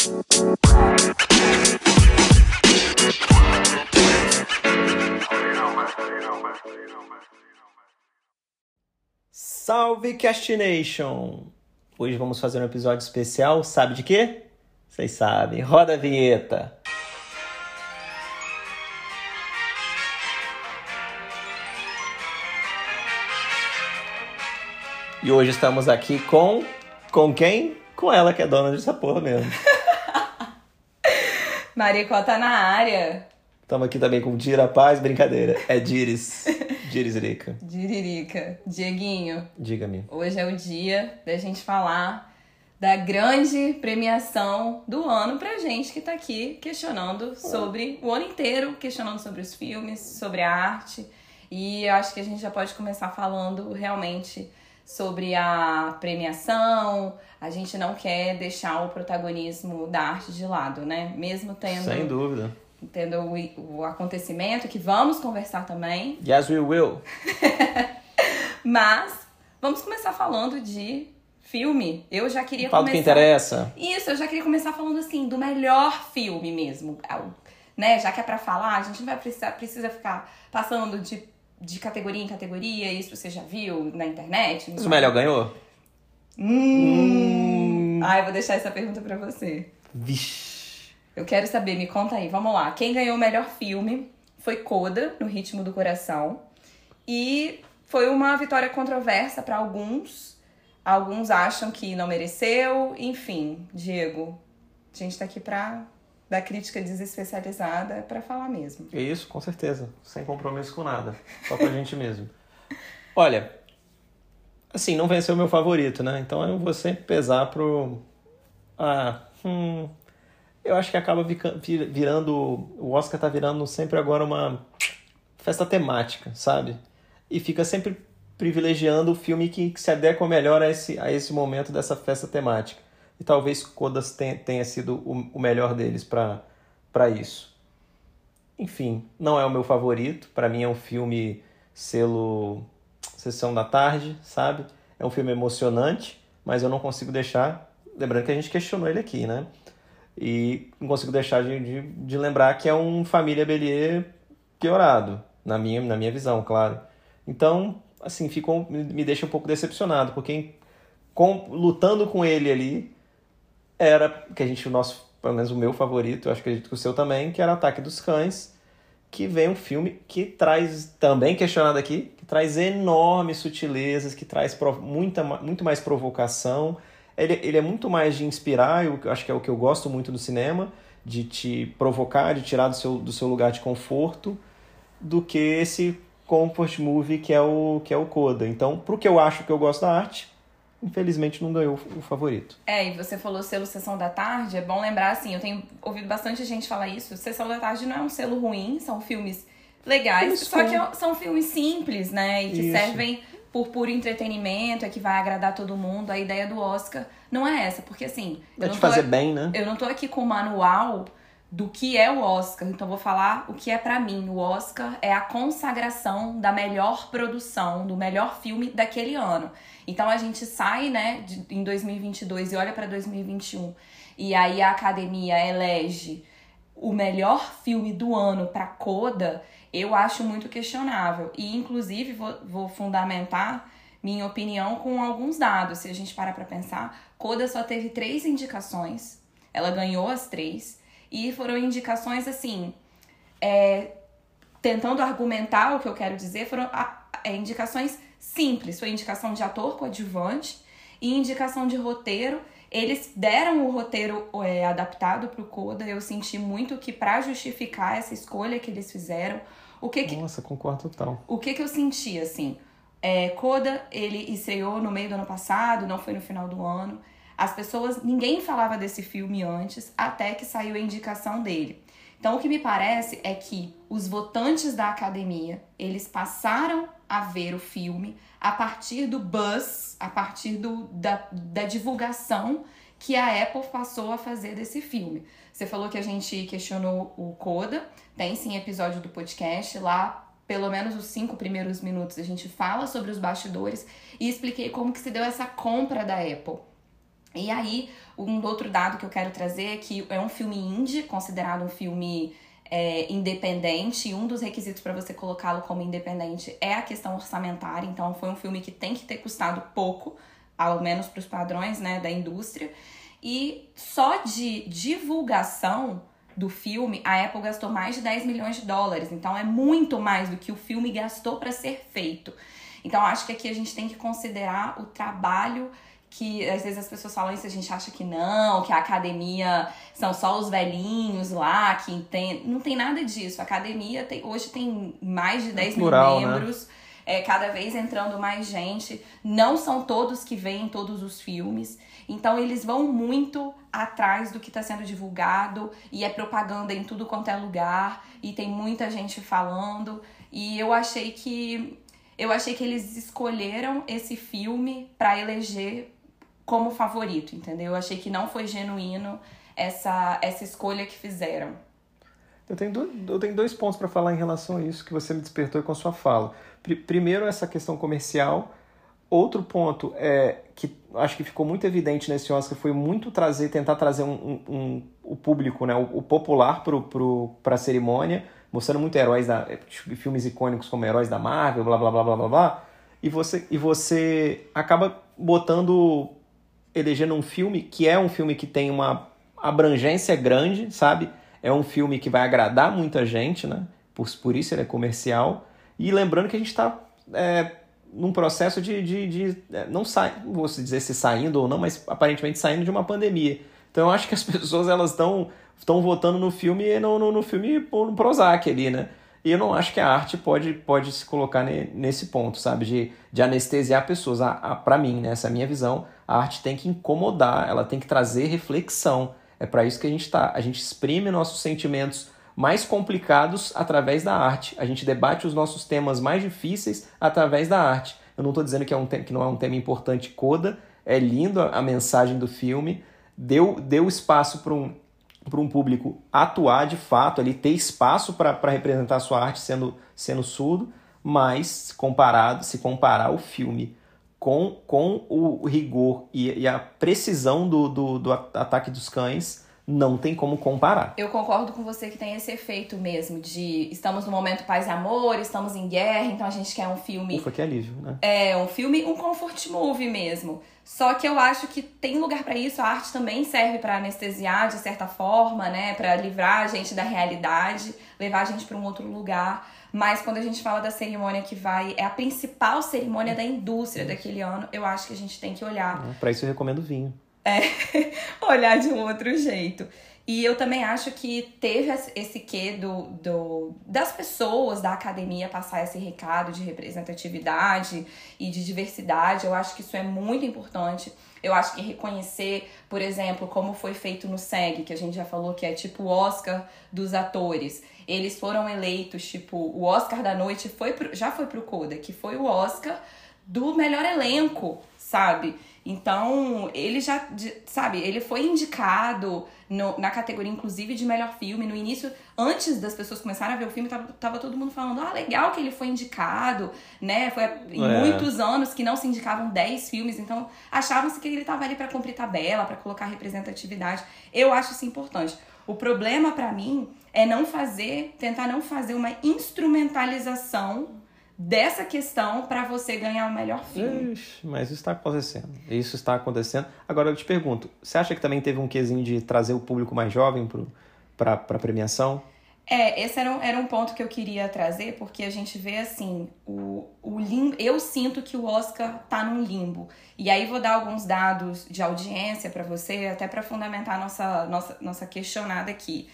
Salve Cast Nation! Hoje vamos fazer um episódio especial, sabe de quê? Vocês sabem, roda a vinheta! E hoje estamos aqui com quem? Com ela, que é dona dessa porra mesmo. Maricó tá na área. Estamos aqui também com Dira Paz, brincadeira. É Diris. Dirisirica. Diririca. Dieguinho. Diga-me. Hoje é o dia da gente falar da grande premiação do ano pra gente que tá aqui questionando sobre o ano inteiro, questionando sobre os filmes, sobre a arte. E eu acho que a gente já pode começar falando realmente sobre a premiação. A gente não quer deixar o protagonismo da arte de lado, né? Mesmo tendo... Sem dúvida. Tendo o acontecimento, que vamos conversar também. Yes, we will. Mas vamos começar falando de filme. Eu já queria Fala do que interessa. Isso, eu já queria começar falando assim, do melhor filme mesmo. Né? Já que é pra falar, a gente não vai precisa ficar passando de categoria em categoria. Isso você já viu na internet. Mas o melhor ganhou? Ai, vou deixar essa pergunta pra você. Vixe. Eu quero saber, me conta aí, vamos lá. Quem ganhou o melhor filme foi Coda, No Ritmo do Coração. E foi uma vitória controversa para alguns. Alguns acham que não mereceu. Enfim, Diego, a gente tá aqui da crítica desespecializada para falar mesmo. Isso, com certeza. Sem compromisso com nada. Só pra gente mesmo. Olha, assim, não venceu o meu favorito, né? Então eu vou sempre pesar pro... Eu acho que acaba virando... O Oscar tá virando sempre agora uma festa temática, sabe? E fica sempre privilegiando o filme que se adequa melhor a esse momento dessa festa temática. E talvez Codas tenha sido o melhor deles para isso. Enfim, não é o meu favorito. Para mim é um filme selo Sessão da Tarde, sabe? É um filme emocionante, mas eu não consigo deixar... Lembrando que a gente questionou ele aqui, né? E não consigo deixar de lembrar que é um Família Bélier piorado, na minha visão, claro. Então, assim, me deixa um pouco decepcionado, porque lutando com ele ali, era que pelo menos o meu favorito, eu acredito que o seu também, que era Ataque dos Cães, que vem um filme que traz, também questionado aqui, que traz enormes sutilezas, que traz muito mais provocação. Ele é muito mais de inspirar, eu acho que é o que eu gosto muito do cinema, de te provocar, de tirar do seu lugar de conforto, do que esse comfort movie que é o Coda. Então, pro que eu acho que eu gosto da arte, infelizmente não ganhou o favorito. E você falou selo Sessão da Tarde, é bom lembrar, assim, eu tenho ouvido bastante gente falar isso, Sessão da Tarde não é um selo ruim, são filmes legais, só que são filmes simples, né, e que servem... por puro entretenimento, que vai agradar todo mundo. A ideia do Oscar não é essa, porque assim... Vai te fazer bem, né? Eu não tô aqui com o manual do que é o Oscar, então vou falar o que é pra mim. O Oscar é a consagração da melhor produção, do melhor filme daquele ano. Então a gente sai, né, em 2022 e olha pra 2021, e aí a Academia elege o melhor filme do ano pra Coda... Eu acho muito questionável. E, inclusive, vou fundamentar minha opinião com alguns dados. Se a gente parar pra pensar, Coda só teve 3 indicações. Ela ganhou as 3. E foram indicações, assim... tentando argumentar o que eu quero dizer, foram indicações simples. Foi indicação de ator coadjuvante e indicação de roteiro. Eles deram o roteiro adaptado pro Coda. Eu senti muito que, pra justificar essa escolha que eles fizeram... Nossa, concordo total. O que eu senti, assim? Coda, ele estreou no meio do ano passado, não foi no final do ano. Ninguém falava desse filme antes, até que saiu a indicação dele. Então, o que me parece é que os votantes da Academia, eles passaram a ver o filme a partir do buzz, a partir da divulgação que a Apple passou a fazer desse filme. Você falou que a gente questionou o Coda, tem sim episódio do podcast, lá pelo menos os 5 primeiros minutos a gente fala sobre os bastidores e expliquei como que se deu essa compra da Apple. E aí, um outro dado que eu quero trazer é que é um filme indie, considerado um filme independente, e um dos requisitos para você colocá-lo como independente é a questão orçamentária. Então, foi um filme que tem que ter custado pouco, ao menos para os padrões, né, da indústria. E só de divulgação do filme, a Apple gastou mais de 10 milhões de dólares. Então, é muito mais do que o filme gastou para ser feito. Então, acho que aqui a gente tem que considerar o trabalho que, às vezes, as pessoas falam isso, a gente acha que não, que a academia são só os velhinhos lá, que entendem. Não tem nada disso. A academia hoje tem mais de 10 mil membros, né? Cada vez entrando mais gente. Não são todos que veem todos os filmes. Então, eles vão muito atrás do que está sendo divulgado, e é propaganda em tudo quanto é lugar, e tem muita gente falando. E eu achei que eles escolheram esse filme para eleger como favorito, entendeu? Eu achei que não foi genuíno essa escolha que fizeram. Eu tenho 2 pontos para falar em relação a isso que você me despertou com a sua fala. Primeiro, essa questão comercial. Outro ponto que acho que ficou muito evidente nesse Oscar foi muito tentar trazer o público, né, o popular para a cerimônia, mostrando muito heróis filmes icônicos como heróis da Marvel, blá blá blá blá blá blá. E você acaba elegendo um filme que é um filme que tem uma abrangência grande, sabe? É um filme que vai agradar muita gente, né? Por isso ele é comercial. E lembrando que a gente está num processo não vou dizer se saindo ou não, mas aparentemente saindo de uma pandemia. Então eu acho que as pessoas elas estão votando no filme e no filme no Prozac ali, né? E eu não acho que a arte pode se colocar nesse ponto, sabe? De anestesiar pessoas. Para mim, né? Essa é a minha visão. A arte tem que incomodar, ela tem que trazer reflexão. É para isso que a gente está. A gente exprime nossos sentimentos mais complicados através da arte. A gente debate os nossos temas mais difíceis através da arte. Eu não estou dizendo que não é um tema importante. Coda, é lindo a mensagem do filme. Deu espaço para um público atuar de fato, ali, ter espaço para representar a sua arte sendo surdo, mas se comparar o filme com o rigor e a precisão do Ataque dos Cães, não tem como comparar. Eu concordo com você que tem esse efeito mesmo de estamos no momento paz e amor, estamos em guerra, então a gente quer um filme... Ufa, que alívio, né? Um comfort movie mesmo. Só que eu acho que tem lugar pra isso, a arte também serve pra anestesiar de certa forma, né? Pra livrar a gente da realidade, levar a gente pra um outro lugar. Mas quando a gente fala da cerimônia que é a principal cerimônia da indústria daquele ano, eu acho que a gente tem que olhar. Pra isso eu recomendo vinho. Olhar de um outro jeito. E eu também acho que teve esse quê das pessoas da academia passar esse recado de representatividade e de diversidade. Eu acho que isso é muito importante. Eu acho que reconhecer, por exemplo, como foi feito no SEG, que a gente já falou que é tipo o Oscar dos atores. Eles foram eleitos, tipo, o Oscar da noite já foi pro Coda, que foi o Oscar do melhor elenco, sabe? Então, ele já, sabe, ele foi indicado na categoria, inclusive, de melhor filme. No início, antes das pessoas começarem a ver o filme, tava todo mundo falando, legal que ele foi indicado, né? Foi em muitos anos que não se indicavam 10 filmes, então achavam-se que ele tava ali pra cumprir tabela, pra colocar representatividade. Eu acho isso importante. O problema, pra mim, é tentar não fazer uma instrumentalização dessa questão para você ganhar o melhor filme. Mas isso está acontecendo. Agora eu te pergunto, você acha que também teve um quesinho de trazer o público mais jovem para a premiação? Esse era um ponto que eu queria trazer, porque a gente vê assim, o limbo. Eu sinto que o Oscar tá num limbo. E aí vou dar alguns dados de audiência para você, até para fundamentar nossa questionada aqui.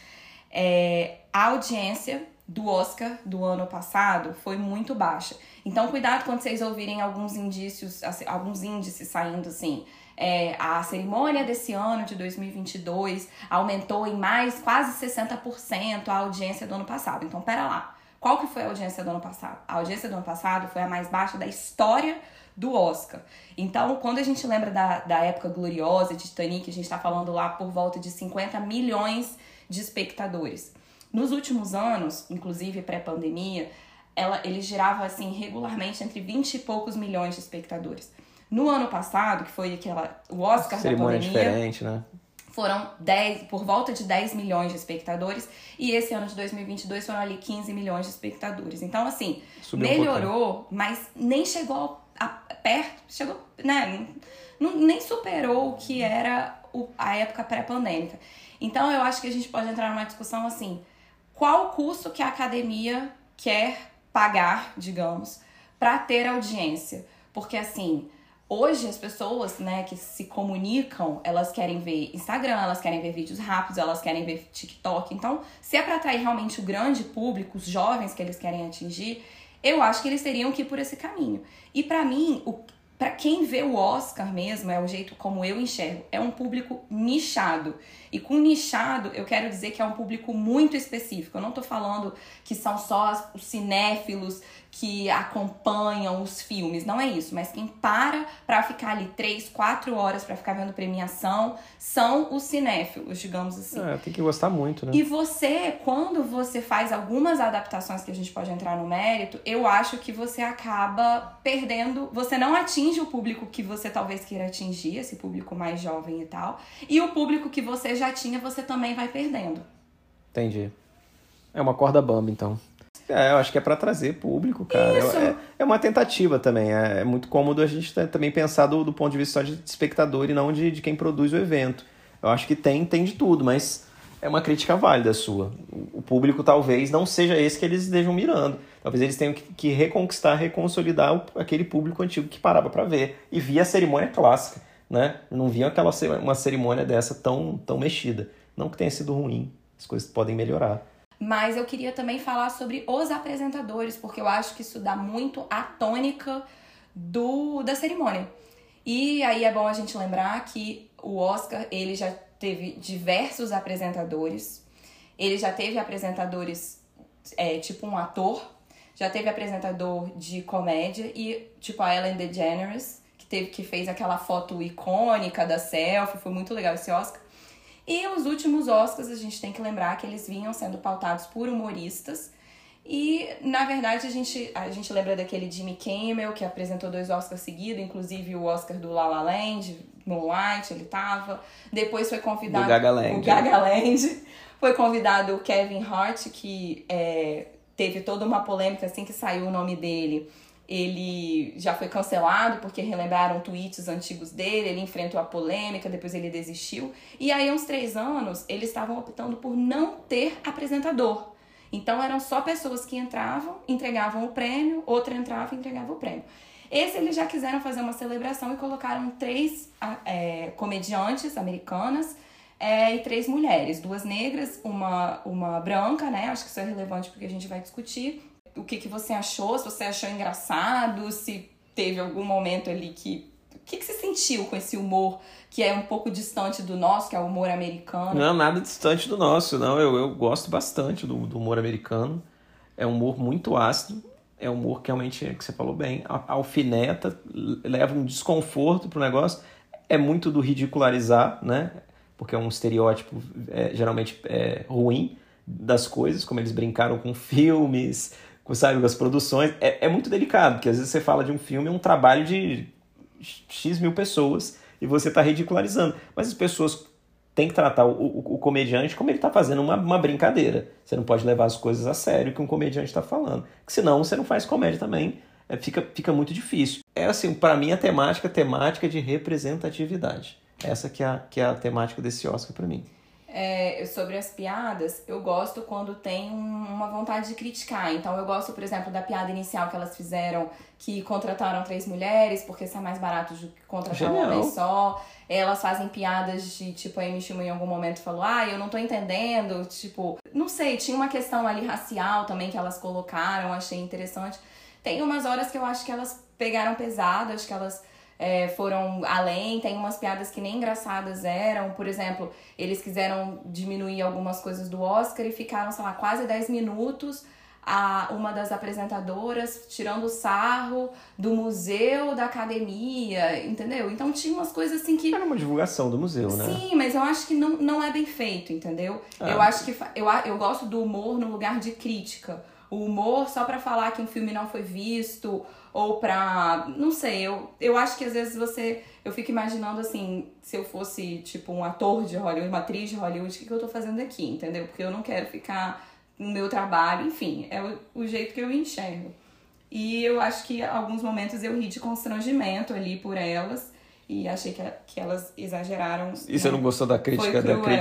A audiência do Oscar do ano passado foi muito baixa. Então, cuidado quando vocês ouvirem alguns índices saindo assim. A cerimônia desse ano, de 2022, aumentou em mais quase 60% a audiência do ano passado. Então, pera lá. Qual que foi a audiência do ano passado? A audiência do ano passado foi a mais baixa da história do Oscar. Então, quando a gente lembra da época gloriosa de Titanic, a gente está falando lá por volta de 50 milhões de espectadores. Nos últimos anos, inclusive pré-pandemia, ele girava assim regularmente entre 20 e poucos milhões de espectadores. No ano passado, que foi o Oscar da cerimônia pandemia, diferente, né? foram por volta de 10 milhões de espectadores. E esse ano de 2022 foram ali 15 milhões de espectadores. Então, assim, Subiu melhorou, mas nem chegou perto, chegou, né? Nem superou o que era a época pré-pandêmica. Então, eu acho que a gente pode entrar numa discussão assim, qual o custo que a academia quer pagar, digamos, para ter audiência? Porque, assim, hoje as pessoas, né, que se comunicam, elas querem ver Instagram, elas querem ver vídeos rápidos, elas querem ver TikTok. Então, se é para atrair realmente o grande público, os jovens que eles querem atingir, eu acho que eles teriam que ir por esse caminho. E para mim, para quem vê o Oscar mesmo, é o jeito como eu enxergo, é um público nichado. E com nichado, eu quero dizer que é um público muito específico. Eu não tô falando que são só os cinéfilos que acompanham os filmes, não é isso. Mas quem pra ficar ali 3, 4 horas pra ficar vendo premiação são os cinéfilos, digamos assim. Tem que gostar muito, né? E você, quando você faz algumas adaptações que a gente pode entrar no mérito, eu acho que você acaba perdendo, você não atinge o público que você talvez queira atingir, esse público mais jovem e tal, e o público que você já tinha, você também vai perdendo. Entendi. É uma corda bamba, então. Eu acho que é pra trazer público, cara. É uma tentativa também. É muito cômodo a gente também pensar do ponto de vista só de espectador e não de quem produz o evento. Eu acho que tem de tudo, mas é uma crítica válida sua. O público talvez não seja esse que eles estejam mirando. Talvez eles tenham que reconquistar, reconsolidar aquele público antigo que parava pra ver. E via a cerimônia clássica, né? Não via uma cerimônia dessa tão da. Não que tenha sido ruim. As coisas podem melhorar. Mas eu queria também falar sobre os apresentadores, porque eu acho que isso dá muito a tônica da cerimônia. E aí é bom a gente lembrar que o Oscar, ele já teve diversos apresentadores. Ele já teve apresentadores, tipo um ator. Já teve apresentador de comédia e tipo a Ellen DeGeneres, que fez aquela foto icônica da selfie. Foi muito legal esse Oscar. E os últimos Oscars, a gente tem que lembrar que eles vinham sendo pautados por humoristas. E, na verdade, a gente lembra daquele Jimmy Kimmel, que apresentou 2 Oscars seguidos, inclusive o Oscar do La La Land, Moonlight, ele tava. Depois foi convidado... O Gagaland. Foi convidado o Kevin Hart, que teve toda uma polêmica assim que saiu o nome dele. Ele já foi cancelado porque relembraram tweets antigos dele, ele enfrentou a polêmica, depois ele desistiu. E aí, há uns 3 anos, eles estavam optando por não ter apresentador. Então, eram só pessoas que entravam, entregavam o prêmio, outra entrava e entregava o prêmio. Esse, eles já quiseram fazer uma celebração e colocaram 3 comediantes americanas e 3 mulheres. 2 negras, uma branca, né? Acho que isso é relevante porque a gente vai discutir. O que você achou, se você achou engraçado, se teve algum momento ali que... O que você sentiu com esse humor que é um pouco distante do nosso, que é o humor americano? Não, nada distante do nosso, não. Eu gosto bastante do humor americano. É um humor muito ácido, é um humor que realmente, que você falou bem, alfineta, leva um desconforto pro negócio. É muito do ridicularizar, né? Porque é um estereótipo geralmente ruim das coisas, como eles brincaram com filmes... sabe, as produções, é muito delicado, porque às vezes você fala de um filme, é um trabalho de X mil pessoas e você está ridicularizando, mas as pessoas têm que tratar o comediante como ele está fazendo uma brincadeira. Você não pode levar as coisas a sério que um comediante está falando, porque senão você não faz comédia também, fica muito difícil. Assim, para mim a temática de representatividade, essa que é a temática desse Oscar para mim. Sobre as piadas, eu gosto quando tem uma vontade de criticar. Então eu gosto, por exemplo, da piada inicial que elas fizeram, que contrataram 3 mulheres porque sai mais barato do que contratar um homem só. Elas fazem piadas de, tipo, a Amy Schumer em algum momento falou, eu não tô entendendo, tipo... Não sei, tinha uma questão ali racial também que elas colocaram, achei interessante. Tem umas horas que eu acho que elas pegaram pesado, acho que elas... foram além, tem umas piadas que nem engraçadas eram. Por exemplo, eles quiseram diminuir algumas coisas do Oscar e ficaram, sei lá, quase 10 minutos uma das apresentadoras tirando sarro do museu da academia, entendeu? Então tinha umas coisas assim que... Era uma divulgação do museu, né? Sim, mas eu acho que não é bem feito, entendeu? Eu acho que eu gosto do humor no lugar de crítica. o humor só pra falar que um filme não foi visto, ou pra... Não sei, eu acho que às vezes eu fico imaginando assim, se eu fosse tipo um ator de Hollywood, uma atriz de Hollywood, o que eu tô fazendo aqui, entendeu? Porque eu não quero ficar no meu trabalho, enfim, é o jeito que eu enxergo. E eu acho que em alguns momentos eu ri de constrangimento ali por elas, e achei que elas exageraram. E você não gostou da crítica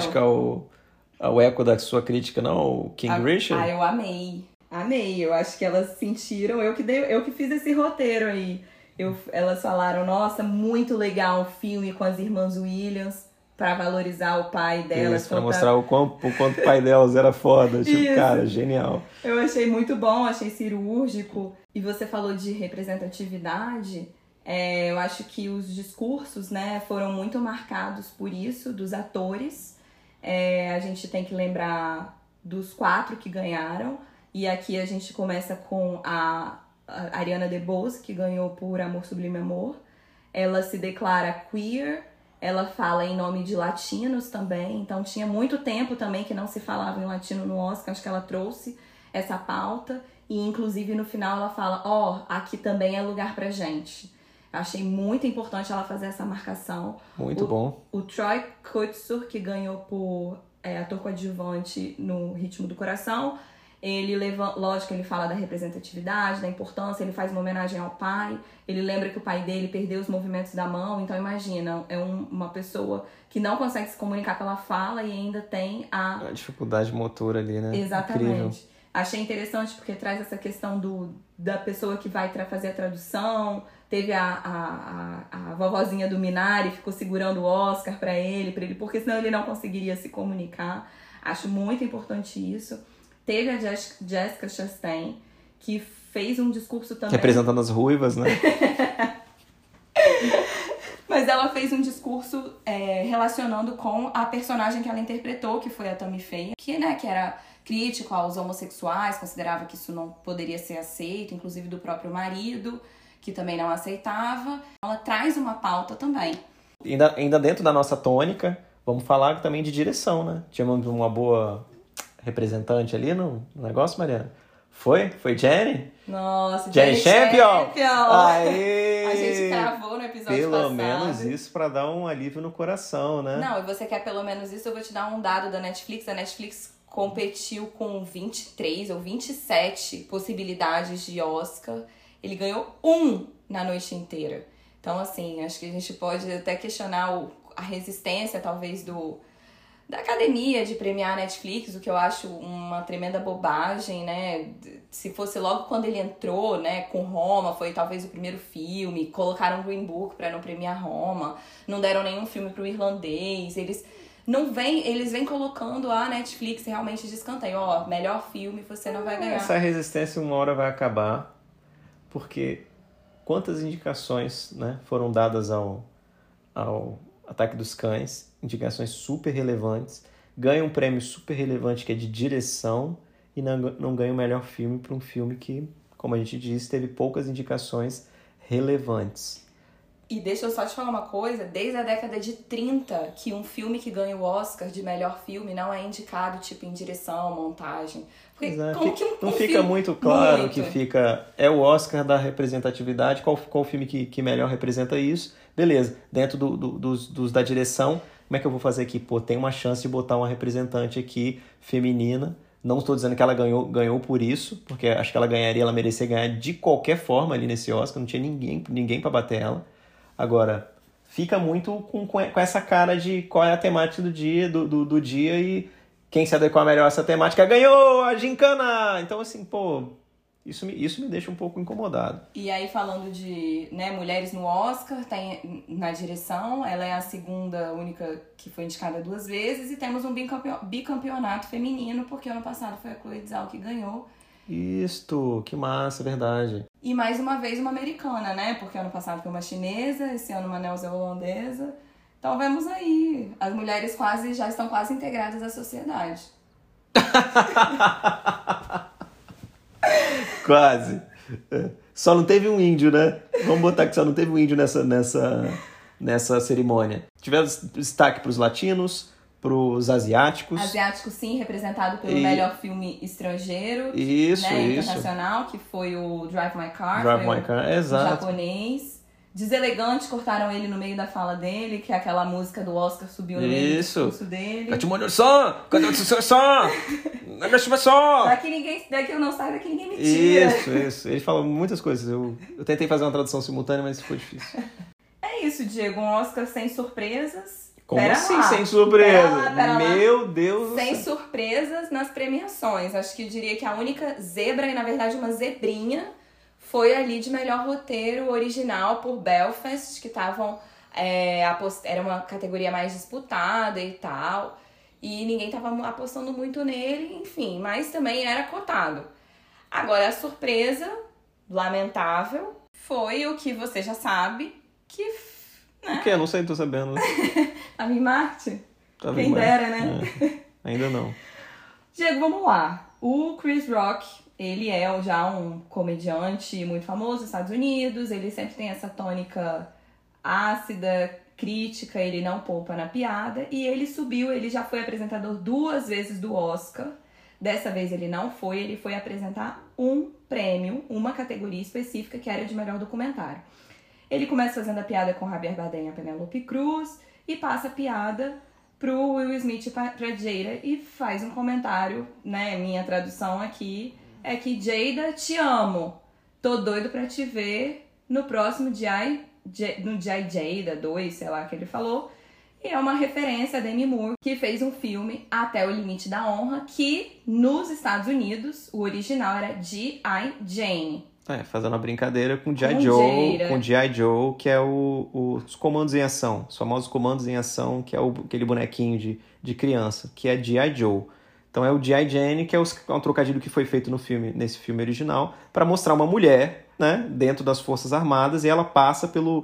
ao eco da sua crítica, não? O King Richard? Eu amei. Amei. Eu acho que elas sentiram. Eu que fiz esse roteiro aí. Elas falaram, nossa, muito legal o filme com as irmãs Williams, pra valorizar o pai delas. Isso, pra mostrar o quanto o pai delas era foda. Tipo, isso. Cara, genial. Eu achei muito bom, achei cirúrgico. E você falou de representatividade. Eu acho que os discursos, né, foram muito marcados por isso, dos atores. A gente tem que lembrar dos 4 que ganharam. E aqui a gente começa com a Ariana DeBose, que ganhou por Amor Sublime Amor. Ela se declara queer, ela fala em nome de latinos também. Então tinha muito tempo também que não se falava em latino no Oscar. Acho que ela trouxe essa pauta. E inclusive no final ela fala, aqui também é lugar pra gente. Achei muito importante ela fazer essa marcação. Muito bom. O Troy Kotsur, que ganhou por ator coadjuvante no Ritmo do Coração, lógico, ele fala da representatividade, da importância, ele faz uma homenagem ao pai, ele lembra que o pai dele perdeu os movimentos da mão, então imagina, uma pessoa que não consegue se comunicar pela fala e ainda tem a dificuldade motora ali, né? Exatamente. Incrível. Achei interessante porque traz essa questão da pessoa que vai fazer a tradução. Teve a vovozinha do Minari, ficou segurando o Oscar pra ele, porque senão ele não conseguiria se comunicar. Acho muito importante isso. Teve a Jessica Chastain, que fez um discurso também... Representando as ruivas, né? Mas ela fez um discurso relacionando com a personagem que ela interpretou, que foi a Tammy Faye, que era crítico aos homossexuais, considerava que isso não poderia ser aceito, inclusive do próprio marido, que também não aceitava. Ela traz uma pauta também. Ainda dentro da nossa tônica, vamos falar também de direção, né? Tínhamos uma boa representante ali no negócio, Mariana? Foi Jenny? Nossa, Jenny Champion! Aê! A gente cravou no episódio pelo passado. Menos isso pra dar um alívio no coração, né? Não, e você quer pelo menos isso, eu vou te dar um dado da Netflix. A Netflix competiu com 23 ou 27 possibilidades de Oscar. Ele ganhou 1 na noite inteira. Então, assim, acho que a gente pode até questionar a resistência, talvez, da academia de premiar a Netflix, o que eu acho uma tremenda bobagem, né? Se fosse logo quando ele entrou, né, com Roma, foi talvez o primeiro filme, colocaram Green Book pra não premiar Roma, não deram nenhum filme pro irlandês, eles vêm colocando a Netflix realmente de escanteio, melhor filme você não vai ganhar. Essa resistência uma hora vai acabar, porque quantas indicações, né, foram dadas ao Ataque dos Cães, indicações super relevantes, ganha um prêmio super relevante que é de direção e não ganha o melhor filme para um filme que, como a gente disse, teve poucas indicações relevantes. E deixa eu só te falar uma coisa, desde a década de 30 que um filme que ganha o Oscar de melhor filme não é indicado tipo em direção, montagem. Porque não fica muito claro que fica o Oscar da representatividade, qual filme que melhor representa isso. Beleza, dentro dos da direção, como é que eu vou fazer aqui? Tem uma chance de botar uma representante aqui feminina. Não estou dizendo que ela ganhou por isso, porque acho que ela merecia ganhar de qualquer forma ali nesse Oscar, não tinha ninguém para bater ela. Agora, fica muito com essa cara de qual é a temática do dia, dia e quem se adequar melhor a essa temática ganhou a gincana! Então, assim, isso me deixa um pouco incomodado. E aí, falando de mulheres no Oscar, tem na direção, ela é a segunda única que foi indicada 2 vezes, e temos um bicampeonato feminino, porque ano passado foi a Chloe Zhao que ganhou. Isto, que massa, verdade. E mais uma vez uma americana, né? Porque ano passado foi uma chinesa, esse ano uma neozelandesa. Então vemos aí, as mulheres já estão quase integradas à sociedade. Quase. Só não teve um índio, né? Vamos botar que só não teve um índio nessa cerimônia. Tivemos destaque para os latinos, pros asiáticos. Asiático, sim, representado pelo melhor filme estrangeiro, Isso, né, isso. internacional, que foi o Drive My Car, Drive My Car, exato. o japonês. Deselegante, cortaram ele no meio da fala dele, que é aquela música do Oscar subiu no meio do discurso dele. Cadê o seu som? Daqui eu não saio, daqui ninguém me tira. Isso. Ele fala muitas coisas. Eu tentei fazer uma tradução simultânea, mas foi difícil. É isso, Diego. Um Oscar sem surpresas. Como assim sem surpresa? Pera lá. Meu Deus. Sem surpresas nas premiações. Acho que eu diria que a única zebra, e na verdade uma zebrinha, foi ali de melhor roteiro original por Belfast, que estavam... era uma categoria mais disputada e tal. E ninguém estava apostando muito nele, enfim. Mas também era cotado. Agora, a surpresa, lamentável, foi o que você já sabe, né? O que? Eu não sei, tô sabendo. Tava em Marte? Quem dera, né? Ainda não. Diego, vamos lá. O Chris Rock, ele é já um comediante muito famoso nos Estados Unidos. Ele sempre tem essa tônica ácida, crítica, ele não poupa na piada. E ele já foi apresentador 2 vezes do Oscar. Dessa vez ele não foi, ele foi apresentar um prêmio, uma categoria específica que era de melhor documentário. Ele começa fazendo a piada com Javier Bardem e a Penélope Cruz e passa a piada pro Will Smith e pra Jada e faz um comentário, né? Minha tradução aqui é que Jada, te amo. Tô doido pra te ver no próximo no Jada 2, sei lá que ele falou. E é uma referência a Demi Moore, que fez um filme Até o Limite da Honra, que nos Estados Unidos o original era G.I. Jane. Fazendo uma brincadeira com G.I. Joe, que é os comandos em ação, os famosos comandos em ação, que é aquele bonequinho de criança, que é G.I. Joe. Então é o G.I. Jane, que é um trocadilho que foi feito nesse filme original, para mostrar uma mulher, né, dentro das Forças Armadas, e ela passa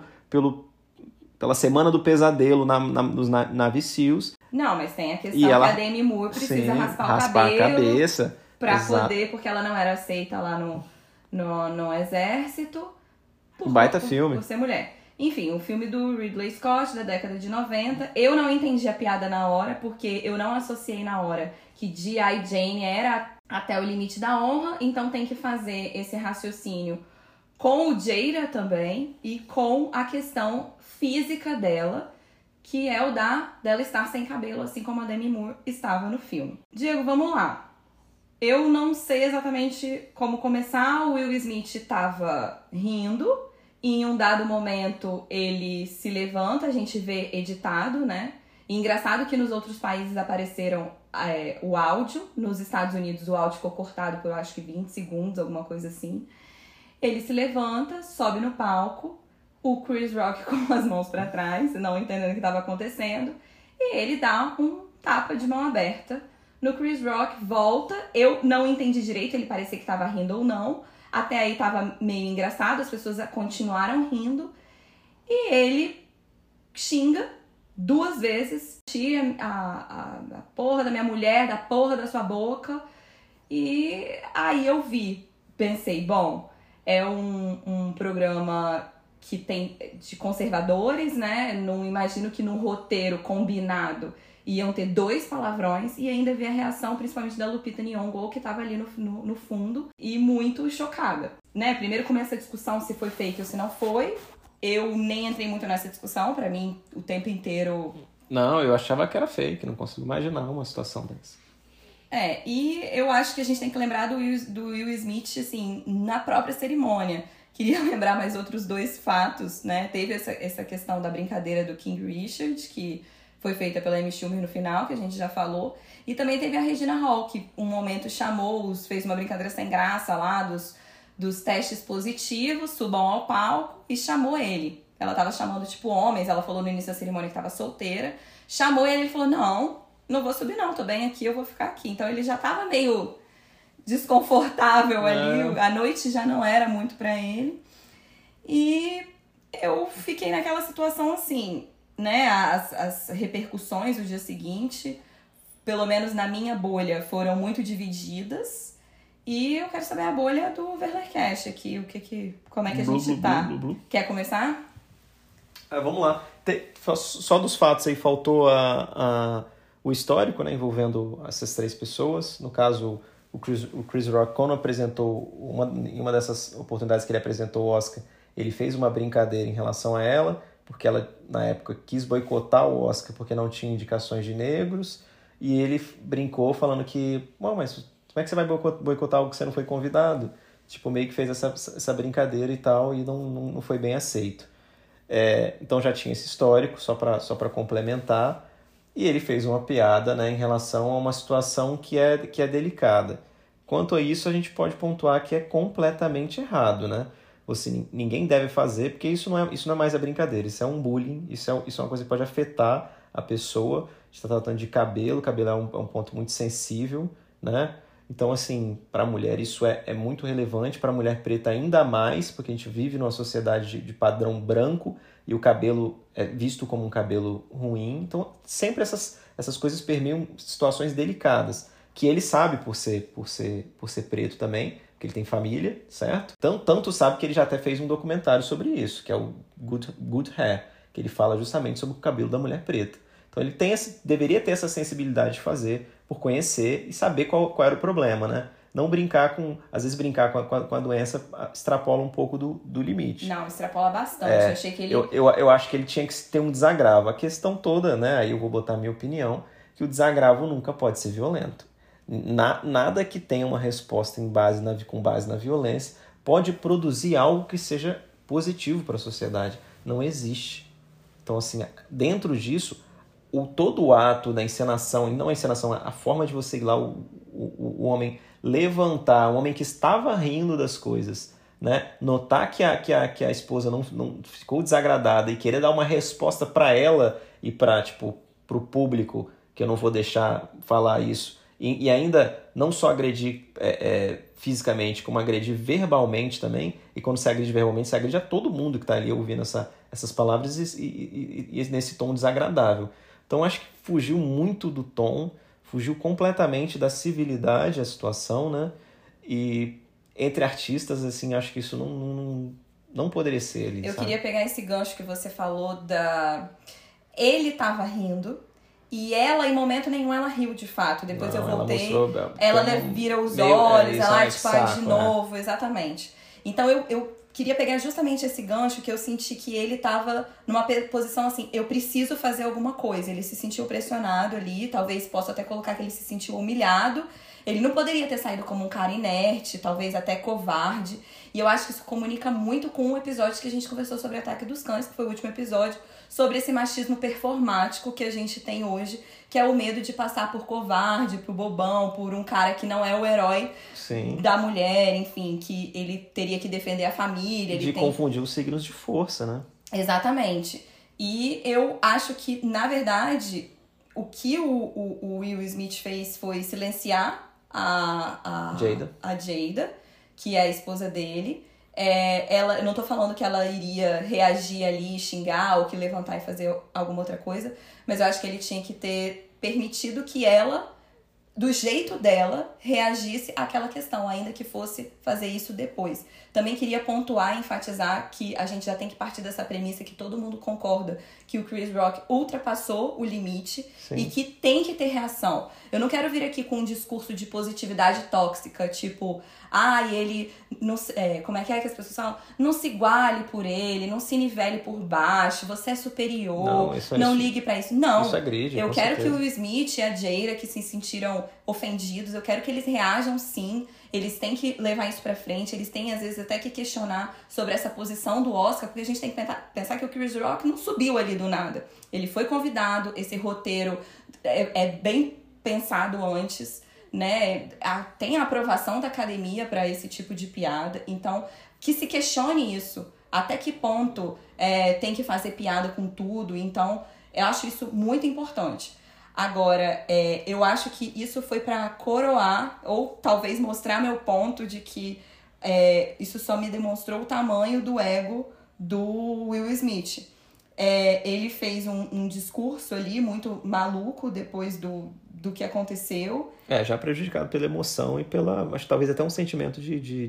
pela Semana do Pesadelo nos Navy SEALs. Não, mas tem a questão que a Demi Moore precisa raspar a cabeça pra poder, porque ela não era aceita lá no exército filme. Por ser mulher. Enfim, o filme do Ridley Scott, da década de 90. Eu não entendi a piada na hora, porque eu não associei na hora que G.I. Jane era Até o Limite da Honra, então tem que fazer esse raciocínio com o Jada também e com a questão física dela, que é dela estar sem cabelo, assim como a Demi Moore estava no filme. Diego, vamos lá. Eu não sei exatamente como começar. O Will Smith estava rindo e em um dado momento ele se levanta, a gente vê editado, né? E engraçado que nos outros países apareceram o áudio. Nos Estados Unidos o áudio ficou cortado por acho que 20 segundos, alguma coisa assim. Ele se levanta, sobe no palco, o Chris Rock com as mãos pra trás, não entendendo o que estava acontecendo, e ele dá um tapa de mão aberta no Chris Rock, volta. Eu não entendi direito, ele parecia que estava rindo ou não. Até aí tava meio engraçado, as pessoas continuaram rindo. E ele xinga 2 vezes, tira a porra da minha mulher, da porra da sua boca. E aí eu pensei, bom, é um programa que tem de conservadores, né? Não imagino que no roteiro combinado iam ter 2 palavrões, e ainda vi a reação, principalmente da Lupita Nyong'o, que tava ali no fundo, e muito chocada, né? Primeiro começa a discussão se foi fake ou se não foi. Eu nem entrei muito nessa discussão, pra mim, o tempo inteiro... Não, eu achava que era fake, não consigo imaginar uma situação dessa. E eu acho que a gente tem que lembrar do Will Smith, assim, na própria cerimônia. Queria lembrar mais outros 2 fatos, né? Teve essa questão da brincadeira do King Richard, que foi feita pela Amy Schumer no final, que a gente já falou. E também teve a Regina Hall, que um momento fez uma brincadeira sem graça lá dos testes positivos, subam ao palco, e chamou ele. Ela tava chamando, tipo, homens, ela falou no início da cerimônia que tava solteira. Chamou ele e falou, não vou subir não, tô bem aqui, eu vou ficar aqui. Então ele já tava meio desconfortável ali, a noite já não era muito pra ele. E eu fiquei naquela situação assim, né, as repercussões do dia seguinte, pelo menos na minha bolha, foram muito divididas. E eu quero saber a bolha do Verlercast aqui, como é que a gente tá. Quer começar? Vamos lá. Só dos fatos aí, faltou o histórico, né, envolvendo essas 3 pessoas. No caso, o Chris Rock, quando apresentou, em uma dessas oportunidades que ele apresentou o Oscar, ele fez uma brincadeira em relação a ela, porque ela, na época, quis boicotar o Oscar porque não tinha indicações de negros, e ele brincou falando que, bom, mas como é que você vai boicotar algo que você não foi convidado? Tipo, meio que fez essa brincadeira e tal, e não foi bem aceito. Então já tinha esse histórico, só para complementar, e ele fez uma piada, né, em relação a uma situação que é delicada. Quanto a isso, a gente pode pontuar que é completamente errado, né? Ninguém deve fazer, porque isso não é mais a brincadeira, isso é um bullying, isso é uma coisa que pode afetar a pessoa. A gente está tratando de cabelo é um ponto muito sensível, né? Então, assim, para a mulher isso é muito relevante, para a mulher preta ainda mais, porque a gente vive numa sociedade de padrão branco e o cabelo é visto como um cabelo ruim. Então, sempre essas coisas permeiam situações delicadas, que ele sabe por ser preto também, porque ele tem família, certo? Tanto sabe que ele já até fez um documentário sobre isso, que é o Good Hair, que ele fala justamente sobre o cabelo da mulher preta. Então ele deveria ter essa sensibilidade de fazer, por conhecer e saber qual era o problema, né? Não brincar às vezes brincar com a doença extrapola um pouco do limite. Não, extrapola bastante. Eu achei que ele... eu acho que ele tinha que ter um desagravo. A questão toda, né? Aí eu vou botar a minha opinião, que o desagravo nunca pode ser violento. Nada que tenha uma resposta com base na violência pode produzir algo que seja positivo para a sociedade. Não existe. Então, assim, dentro disso, todo o ato da encenação, e não a encenação, a forma de você ir lá, o homem levantar, o homem que estava rindo das coisas, né? Notar que a esposa não ficou desagradada e querer dar uma resposta para ela e para o público, que eu não vou deixar falar isso, e ainda não só agredir fisicamente, como agredir verbalmente também. E quando você agride verbalmente, você agride a todo mundo que está ali ouvindo essas palavras e nesse tom desagradável. Então acho que fugiu muito do tom, fugiu completamente da civilidade a situação, né? E entre artistas, assim, acho que isso não poderia ser ali, Eu sabe? queria pegar esse gancho que você falou Ele tava rindo e ela, em momento nenhum, ela riu de fato. Depois eu voltei, ela vira os olhos, ela faz de novo, exatamente. Então eu queria pegar justamente esse gancho, que eu senti que ele tava numa posição assim, eu preciso fazer alguma coisa. Ele se sentiu pressionado ali, talvez possa até colocar que ele se sentiu humilhado. Ele não poderia ter saído como um cara inerte, talvez até covarde. E eu acho que isso comunica muito com o episódio que a gente conversou sobre o Ataque dos Cães, que foi o último episódio, sobre esse machismo performático que a gente tem hoje, que é o medo de passar por covarde, por bobão, por um cara que não é o herói Sim. da mulher, enfim, que ele teria que defender a família. Confundir os signos de força, né? Exatamente. E eu acho que, na verdade, o que o Will Smith fez foi silenciar a Jada, que é a esposa dele. Eu não tô falando que ela iria reagir ali, xingar, ou que levantar e fazer alguma outra coisa, mas eu acho que ele tinha que ter permitido que ela, do jeito dela, reagisse àquela questão, ainda que fosse fazer isso depois. Também queria pontuar e enfatizar que a gente já tem que partir dessa premissa que todo mundo concorda que o Chris Rock ultrapassou o limite. Sim. E que tem que ter reação. Eu não quero vir aqui com um discurso de positividade tóxica, tipo, ele não, como é que as pessoas falam? Não se iguale por ele, não se nivele por baixo, você é superior, não ligue pra isso. Não, isso agride, eu quero que o Will Smith e a Jada, que se sentiram ofendidos, eu quero que eles reajam sim. Eles têm que levar isso pra frente, eles têm às vezes até que questionar sobre essa posição do Oscar, porque a gente tem que pensar que o Chris Rock não subiu ali do nada. Ele foi convidado, esse roteiro é bem pensado antes, né? Tem a aprovação da academia para esse tipo de piada, então que se questione isso. Até que ponto tem que fazer piada com tudo? Então, eu acho isso muito importante. Agora, eu acho que isso foi para coroar, ou talvez mostrar meu ponto de que isso só me demonstrou o tamanho do ego do Will Smith. Ele fez um discurso ali muito maluco depois do que aconteceu. Já prejudicado pela emoção e acho que talvez até um sentimento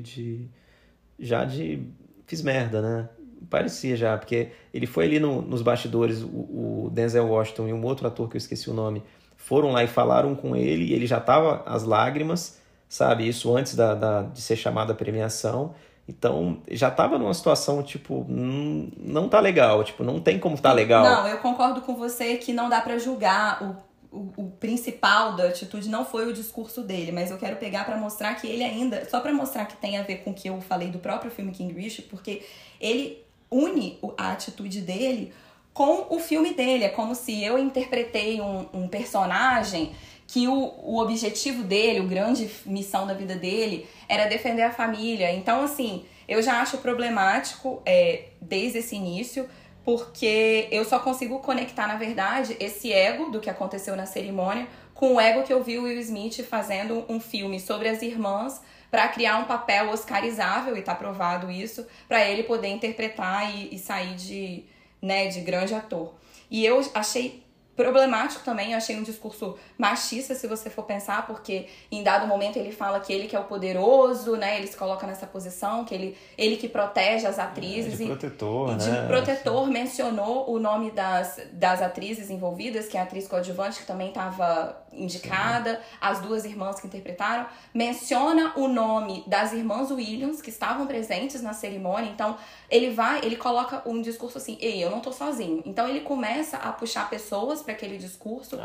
fiz merda, né? Parecia já, porque ele foi ali nos bastidores, o Denzel Washington e um outro ator que eu esqueci o nome, foram lá e falaram com ele, e ele já tava às lágrimas, sabe? Isso antes de ser chamado à premiação. Então, já tava numa situação, tipo, não tá legal, tipo, não tem como tá legal. Não, eu concordo com você que não dá pra julgar o principal da atitude não foi o discurso dele, mas eu quero pegar pra mostrar que ele ainda, só pra mostrar que tem a ver com o que eu falei do próprio filme King Richard, porque ele une a atitude dele com o filme dele. É como se eu interpretei um personagem que o objetivo dele, a grande missão da vida dele, era defender a família. Então, assim, eu já acho problemático desde esse início, porque eu só consigo conectar, na verdade, esse ego do que aconteceu na cerimônia com o ego que eu vi o Will Smith fazendo um filme sobre as irmãs para criar um papel oscarizável, e tá provado isso, para ele poder interpretar e sair de grande ator. E eu achei problemático também, eu achei um discurso machista, se você for pensar, porque em dado momento ele fala que ele que é o poderoso, né? Ele se coloca nessa posição, que ele que protege as atrizes. De protetor, de protetor, mencionou o nome das atrizes envolvidas, que é a atriz coadjuvante, que também estava indicada, sim, as duas irmãs que interpretaram. Menciona o nome das irmãs Williams, que estavam presentes na cerimônia. Então, ele coloca um discurso assim, ei, eu não tô sozinho. Então, ele começa a puxar pessoas para aquele discurso,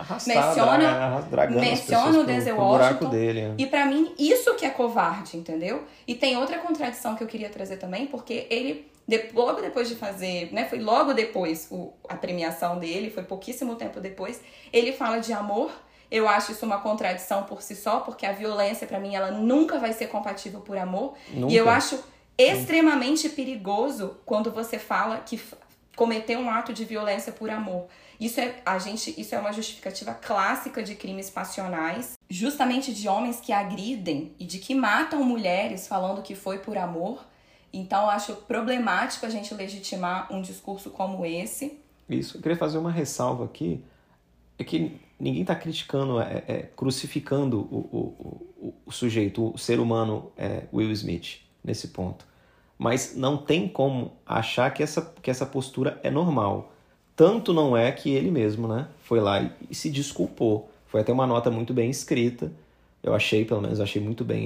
menciona o Denzel Washington, dele. E pra mim, isso que é covarde, entendeu? E tem outra contradição que eu queria trazer também, porque ele, logo depois de fazer, né, foi logo depois a premiação dele, foi pouquíssimo tempo depois, ele fala de amor. Eu acho isso uma contradição por si só, porque a violência, pra mim, ela nunca vai ser compatível por amor. Nunca. E eu acho extremamente perigoso quando você fala que cometer um ato de violência por amor. Isso é uma justificativa clássica de crimes passionais, justamente de homens que agridem e de que matam mulheres falando que foi por amor. Então, eu acho problemático a gente legitimar um discurso como esse. Isso, eu queria fazer uma ressalva aqui, é que ninguém está criticando, crucificando o sujeito, o ser humano Will Smith, nesse ponto. Mas não tem como achar que essa postura é normal. Tanto não é que ele mesmo, né, foi lá e se desculpou. Foi até uma nota muito bem escrita. Eu achei, pelo menos, muito bem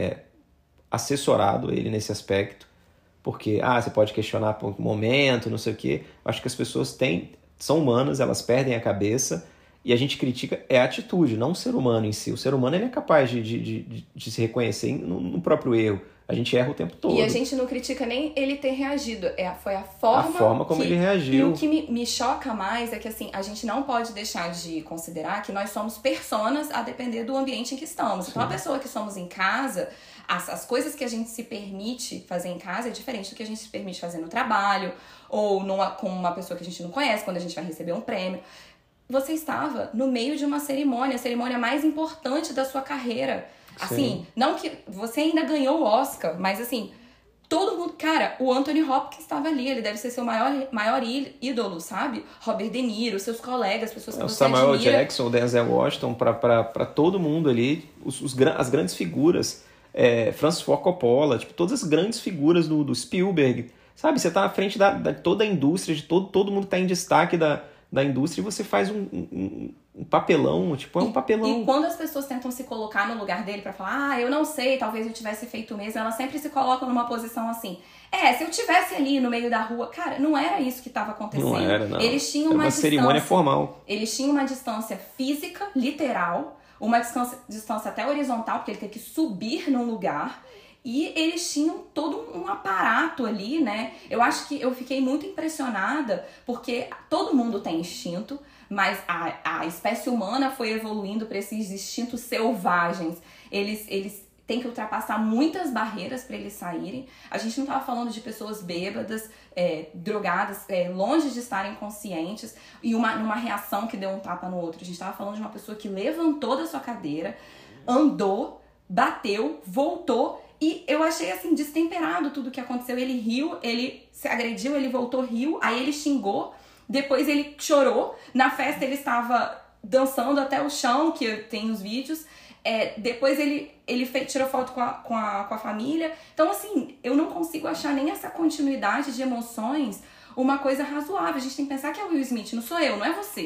assessorado ele nesse aspecto. Porque, você pode questionar por um momento, não sei o quê. Acho que as pessoas são humanas, elas perdem a cabeça. E a gente critica a atitude, não o ser humano em si. O ser humano ele é capaz de se reconhecer no próprio erro. A gente erra o tempo todo. E a gente não critica nem ele ter reagido. Foi a forma como ele reagiu. E o que me choca mais é que, assim, a gente não pode deixar de considerar que nós somos personas a depender do ambiente em que estamos. Sim. Então, a pessoa que somos em casa, as coisas que a gente se permite fazer em casa é diferente do que a gente se permite fazer no trabalho, ou com uma pessoa que a gente não conhece, quando a gente vai receber um prêmio. Você estava no meio de uma cerimônia, a cerimônia mais importante da sua carreira. Assim, sim, não que você ainda ganhou o Oscar, mas assim, todo mundo... Cara, o Anthony Hopkins estava ali, ele deve ser seu maior ídolo, sabe? Robert De Niro, seus colegas, pessoas que você Samuel admira. Jackson, o Denzel Washington, pra todo mundo ali, as grandes figuras, Francis Ford Coppola, tipo, todas as grandes figuras do Spielberg, sabe? Você tá à frente de toda a indústria, de todo mundo que tá em destaque da indústria, e você faz um papelão, tipo, um papelão. E quando as pessoas tentam se colocar no lugar dele pra falar, eu não sei, talvez eu tivesse feito mesmo, elas sempre se colocam numa posição assim, se eu tivesse ali no meio da rua, cara, não era isso que estava acontecendo. Não era, não. Eles tinham uma cerimônia formal. Eles tinham uma distância física, literal, uma distância até horizontal, porque ele teve que subir num lugar. E eles tinham todo um aparato ali, né? Eu acho que eu fiquei muito impressionada, porque todo mundo tem instinto, mas a espécie humana foi evoluindo para esses instintos selvagens. Eles têm que ultrapassar muitas barreiras para eles saírem. A gente não estava falando de pessoas bêbadas, drogadas, longe de estarem conscientes, e numa reação que deu um tapa no outro. A gente estava falando de uma pessoa que levantou da sua cadeira, andou, bateu, voltou. E eu achei, assim, destemperado tudo que aconteceu. Ele riu, ele se agrediu, ele voltou, riu, aí ele xingou, depois ele chorou. Na festa ele estava dançando até o chão, que tem os vídeos. Depois ele tirou foto com a família. Então, assim, eu não consigo achar nem essa continuidade de emoções uma coisa razoável. A gente tem que pensar que é o Will Smith, não sou eu, não é você.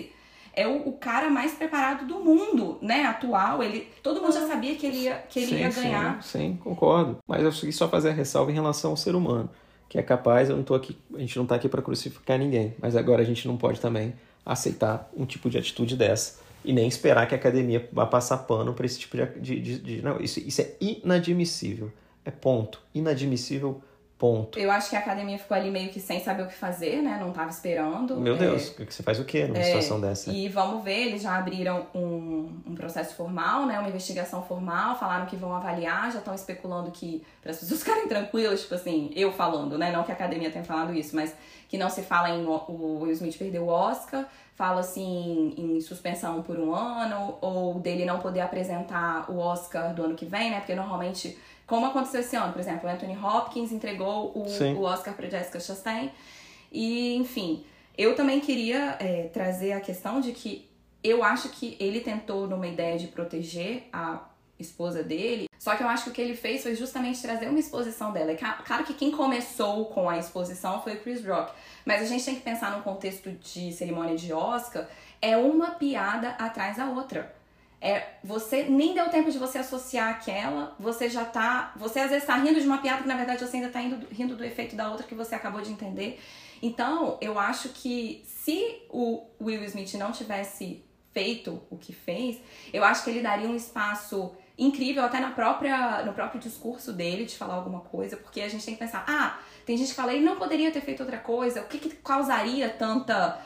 é o cara mais preparado do mundo, né, atual. Todo mundo já sabia que ele ia ganhar. Sim, concordo. Mas eu quis só fazer a ressalva em relação ao ser humano, que é capaz, a gente não tá aqui para crucificar ninguém, mas agora a gente não pode também aceitar um tipo de atitude dessa e nem esperar que a academia vá passar pano para esse tipo não, isso é inadmissível. É ponto. Inadmissível, ponto. Eu acho que a academia ficou ali meio que sem saber o que fazer, né? Não tava esperando. Meu Deus, você faz o quê numa situação dessa? E vamos ver, eles já abriram um processo formal, né? Uma investigação formal, falaram que vão avaliar, já estão especulando que, para as pessoas ficarem tranquilas, tipo assim, eu falando, né? Não que a academia tenha falado isso, mas que não se fala em o Will Smith perder o Oscar, fala assim em suspensão por 1 ano, ou dele não poder apresentar o Oscar do ano que vem, né? Porque normalmente, como aconteceu esse ano, por exemplo, o Anthony Hopkins entregou o Oscar para Jessica Chastain. E, enfim, eu também queria trazer a questão de que eu acho que ele tentou numa ideia de proteger a esposa dele, só que eu acho que o que ele fez foi justamente trazer uma exposição dela. Claro que quem começou com a exposição foi o Chris Rock, mas a gente tem que pensar num contexto de cerimônia de Oscar, é uma piada atrás da outra. Você nem deu tempo de você associar aquela, você às vezes tá rindo de uma piada que na verdade você ainda tá rindo do efeito da outra que você acabou de entender. Então, eu acho que se o Will Smith não tivesse feito o que fez, eu acho que ele daria um espaço incrível até no próprio discurso dele de falar alguma coisa, porque a gente tem que pensar, tem gente que fala, ele não poderia ter feito outra coisa, o que causaria tanta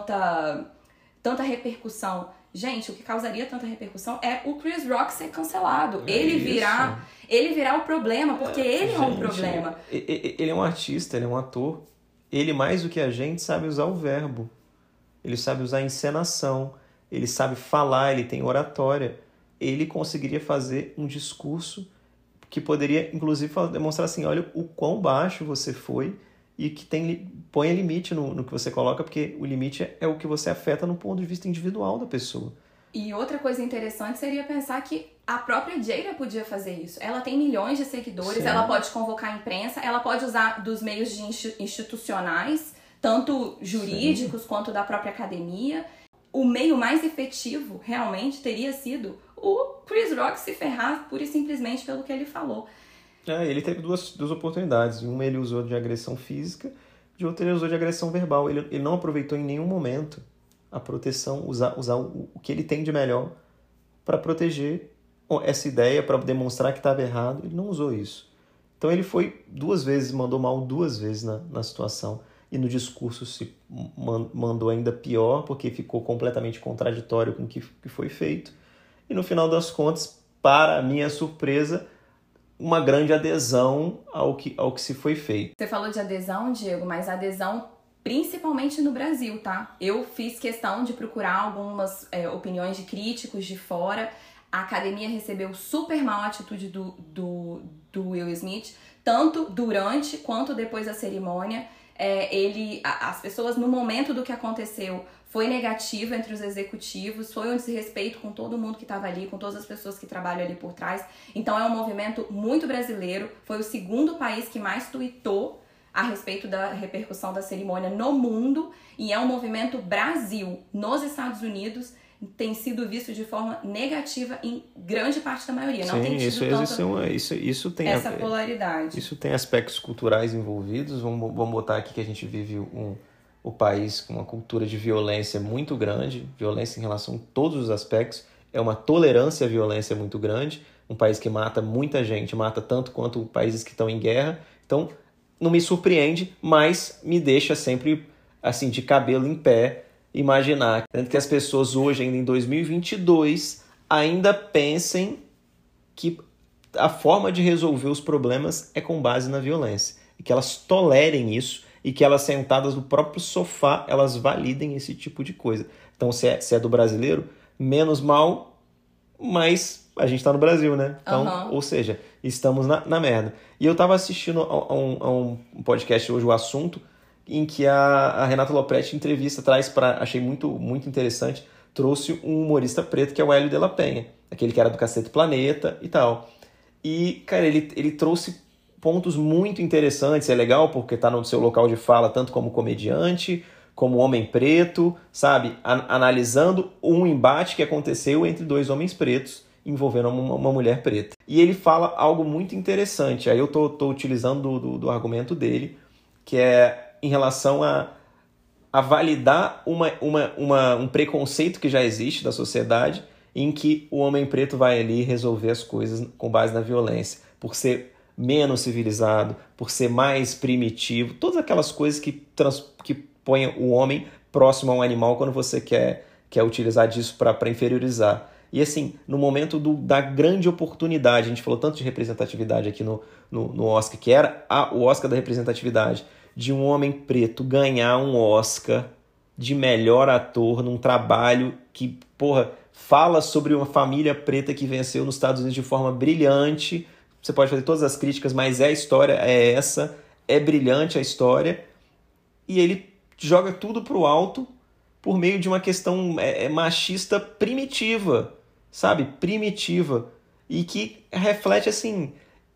repercussão? Gente, o que causaria tanta repercussão é o Chris Rock ser cancelado. Ele virar o problema, porque ele é um problema. Ele é um artista, ele é um ator. Ele, mais do que a gente, sabe usar o verbo. Ele sabe usar a encenação. Ele sabe falar, ele tem oratória. Ele conseguiria fazer um discurso que poderia, inclusive, demonstrar assim, olha o quão baixo você foi e que põe limite no que você coloca, porque o limite é o que você afeta no ponto de vista individual da pessoa. E outra coisa interessante seria pensar que a própria Jada podia fazer isso. Ela tem milhões de seguidores, ela pode convocar a imprensa, ela pode usar dos meios institucionais, tanto jurídicos quanto da própria academia. O meio mais efetivo, realmente, teria sido o Chris Rock se ferrar pura e simplesmente pelo que ele falou. Ele teve duas oportunidades. Uma ele usou de agressão física, de outra ele usou de agressão verbal. Ele não aproveitou em nenhum momento a proteção, usar o que ele tem de melhor para proteger essa ideia, para demonstrar que estava errado. Ele não usou isso. Então ele foi 2 vezes, mandou mal 2 vezes na situação. E no discurso se mandou ainda pior, porque ficou completamente contraditório com o que foi feito. E no final das contas, para minha surpresa, uma grande adesão ao que se foi feito. Você falou de adesão, Diego, mas adesão principalmente no Brasil, tá? Eu fiz questão de procurar algumas opiniões de críticos de fora. A academia recebeu super mal a atitude do Will Smith, tanto durante quanto depois da cerimônia. As pessoas, no momento do que aconteceu, foi negativo entre os executivos, foi um desrespeito com todo mundo que estava ali, com todas as pessoas que trabalham ali por trás. Então é um movimento muito brasileiro, foi o 2º país que mais tuitou a respeito da repercussão da cerimônia no mundo, e é um movimento Brasil. Nos Estados Unidos tem sido visto de forma negativa em grande parte da maioria. Não tem tido isso tem essa polaridade. Isso tem aspectos culturais envolvidos. Vamos botar aqui que a gente vive o país com uma cultura de violência muito grande, violência em relação a todos os aspectos, é uma tolerância à violência muito grande, um país que mata muita gente, mata tanto quanto países que estão em guerra. Então, não me surpreende, mas me deixa sempre assim de cabelo em pé imaginar tanto que as pessoas hoje, ainda em 2022, ainda pensem que a forma de resolver os problemas é com base na violência, e que elas tolerem isso, e que elas, sentadas no próprio sofá, elas validem esse tipo de coisa. Então, se é do brasileiro, menos mal, mas a gente tá no Brasil, né? Então, Ou seja, estamos na merda. E eu tava assistindo a um podcast hoje, o Assunto, em que a Renata Lopretti entrevista, achei muito, muito interessante, trouxe um humorista preto que é o Hélio de la Penha, aquele que era do Cacete Planeta e tal. E, cara, ele trouxe pontos muito interessantes, é legal porque tá no seu local de fala, tanto como comediante, como homem preto, sabe? Analisando um embate que aconteceu entre dois homens pretos envolvendo uma mulher preta. E ele fala algo muito interessante, aí eu tô utilizando do argumento dele, que é em relação a validar um preconceito que já existe da sociedade, em que o homem preto vai ali resolver as coisas com base na violência, por ser menos civilizado, por ser mais primitivo, todas aquelas coisas que põem o homem próximo a um animal quando você quer utilizar disso para inferiorizar. E assim, no momento da grande oportunidade, a gente falou tanto de representatividade aqui no Oscar, que era o Oscar da representatividade, de um homem preto ganhar um Oscar de melhor ator num trabalho que, fala sobre uma família preta que venceu nos Estados Unidos de forma brilhante. Você pode fazer todas as críticas, mas a história é essa, é brilhante a história, e ele joga tudo pro alto por meio de uma questão machista primitiva, sabe? Primitiva. E que reflete, assim,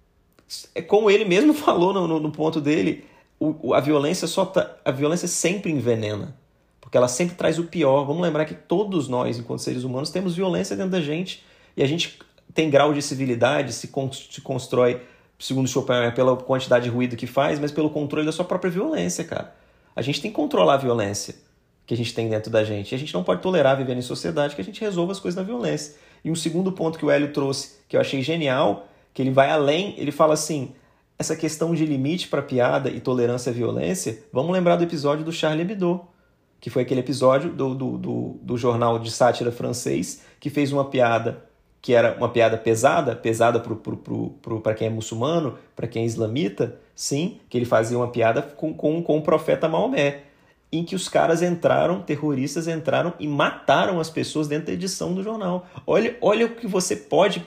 como ele mesmo falou no ponto dele, a violência a violência sempre envenena, porque ela sempre traz o pior. Vamos lembrar que todos nós, enquanto seres humanos, temos violência dentro da gente, e a gente tem grau de civilidade, se constrói, segundo Chopin, pela quantidade de ruído que faz, mas pelo controle da sua própria violência, cara. A gente tem que controlar a violência que a gente tem dentro da gente. E a gente não pode tolerar viver em sociedade que a gente resolva as coisas na violência. E um segundo ponto que o Hélio trouxe, que eu achei genial, que ele vai além, ele fala assim, essa questão de limite para piada e tolerância à violência, vamos lembrar do episódio do Charlie Hebdo, que foi aquele episódio do jornal de sátira francês, que fez uma piada que era uma piada pesada para quem é muçulmano, para quem é islamita, sim, que ele fazia uma piada com o profeta Maomé, em que os caras terroristas entraram e mataram as pessoas dentro da edição do jornal. Olha o que você pode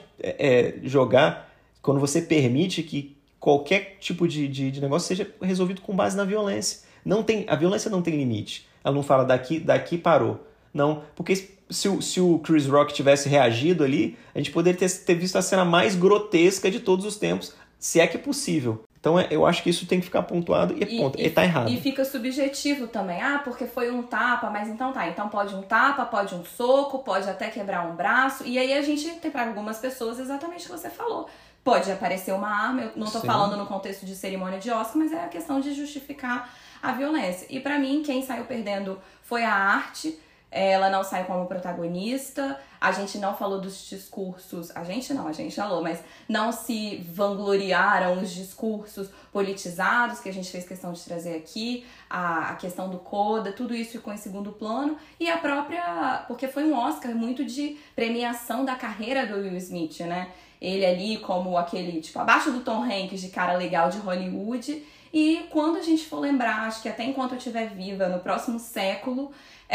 jogar quando você permite que qualquer tipo de negócio seja resolvido com base na violência. A violência não tem limite. Ela não fala daqui parou. Não, porque se o Chris Rock tivesse reagido ali, a gente poderia ter visto a cena mais grotesca de todos os tempos, se é que é possível. Então eu acho que isso tem que ficar pontuado e ponto. Ele tá errado. E fica subjetivo também. Porque foi um tapa, mas então tá. Então pode um tapa, pode um soco, pode até quebrar um braço. E aí a gente tem para algumas pessoas exatamente o que você falou. Pode aparecer uma arma, eu não tô falando no contexto de cerimônia de Oscar, mas é a questão de justificar a violência. E pra mim, quem saiu perdendo foi a arte. Ela não saiu como protagonista. A gente não falou dos discursos. A gente falou, mas não se vangloriaram os discursos politizados que a gente fez questão de trazer aqui. A questão do Coda, tudo isso ficou em segundo plano. E a própria... Porque foi um Oscar muito de premiação da carreira do Will Smith, né? Ele ali como aquele, abaixo do Tom Hanks de cara legal de Hollywood. E quando a gente for lembrar, acho que até enquanto eu estiver viva, no próximo século,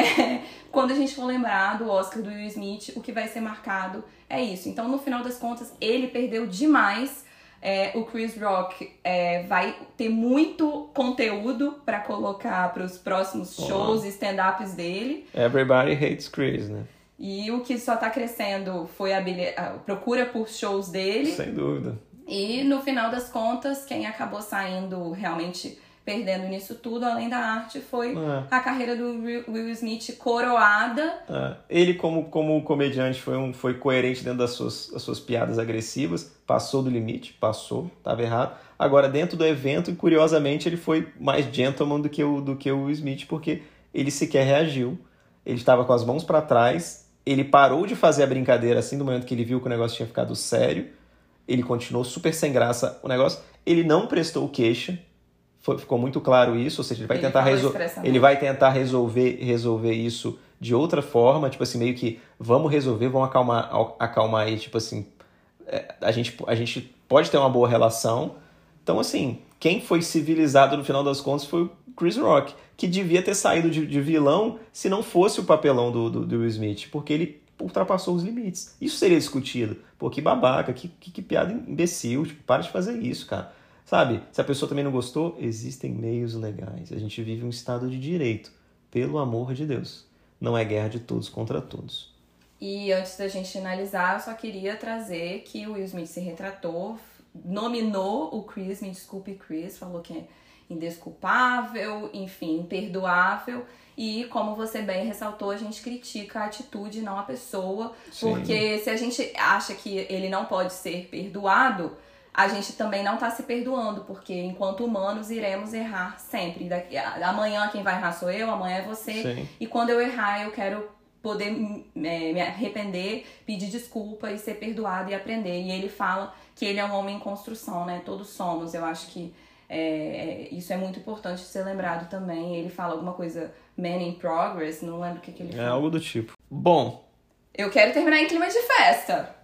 quando a gente for lembrar do Oscar do Will Smith, o que vai ser marcado é isso. Então, no final das contas, ele perdeu demais. O Chris Rock vai ter muito conteúdo para colocar para os próximos shows e stand-ups dele. Everybody hates Chris, né? E o que só tá crescendo foi a procura por shows dele. Sem dúvida. E no final das contas, quem acabou saindo realmente perdendo nisso tudo, além da arte, foi a carreira do Will Smith coroada. Ele, como comediante, foi coerente dentro das suas piadas agressivas, passou do limite, estava errado. Agora, dentro do evento, curiosamente, ele foi mais gentleman do que o Will Smith, porque ele sequer reagiu. Ele estava com as mãos para trás, ele parou de fazer a brincadeira assim do momento que ele viu que o negócio tinha ficado sério. Ele continuou super sem graça o negócio. Ele não prestou queixa. Ficou muito claro isso. Ou seja, ele vai tentar resolver isso de outra forma. Tipo assim, meio que vamos resolver, vamos acalmar aí. Tipo assim, a gente pode ter uma boa relação. Então, assim, quem foi civilizado no final das contas foi o Chris Rock, que devia ter saído de vilão se não fosse o papelão do Will Smith, porque ele ultrapassou os limites. Isso seria discutido. Pô, que babaca, que piada imbecil. Para de fazer isso, cara. Sabe? Se a pessoa também não gostou, existem meios legais. A gente vive um estado de direito. Pelo amor de Deus. Não é guerra de todos contra todos. E antes da gente finalizar, eu só queria trazer que o Will Smith se retratou, nominou o Chris, me desculpe, Chris, falou que indesculpável, enfim, imperdoável. E, como você bem ressaltou, a gente critica a atitude, não a pessoa. Sim. Porque se a gente acha que ele não pode ser perdoado, a gente também não tá se perdoando. Porque, enquanto humanos, iremos errar sempre. Amanhã quem vai errar sou eu, amanhã é você. Sim. E quando eu errar, eu quero poder me arrepender, pedir desculpa e ser perdoado e aprender. E ele fala que ele é um homem em construção, né? Todos somos. Eu acho que isso é muito importante ser lembrado também. Ele fala alguma coisa, man in progress, não lembro o que ele fala. É algo do tipo. Bom. Eu quero terminar em clima de festa.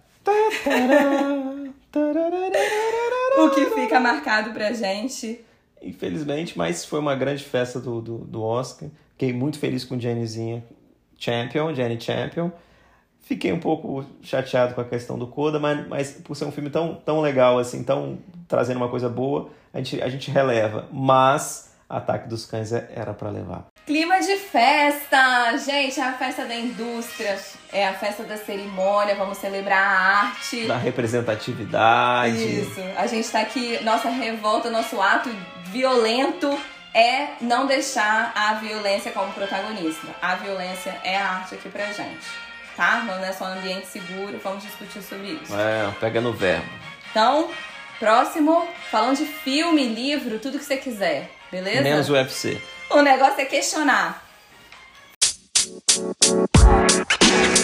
O que fica marcado pra gente. Infelizmente, mas foi uma grande festa do Oscar. Fiquei muito feliz com Jenny Champion. Fiquei um pouco chateado com a questão do Coda, mas por ser um filme tão legal, assim, trazendo uma coisa boa, a gente releva. Mas Ataque dos Cães era pra levar. Clima de festa! Gente, é a festa da indústria, é a festa da cerimônia, vamos celebrar a arte. Da representatividade. Isso, a gente tá aqui, nossa revolta, nosso ato violento é não deixar a violência como protagonista. A violência é a arte aqui pra gente, tá? Não é só um ambiente seguro, vamos discutir sobre isso. Pega no verbo. Então, próximo, falando de filme, livro, tudo que você quiser, beleza? Menos o UFC. O negócio é questionar.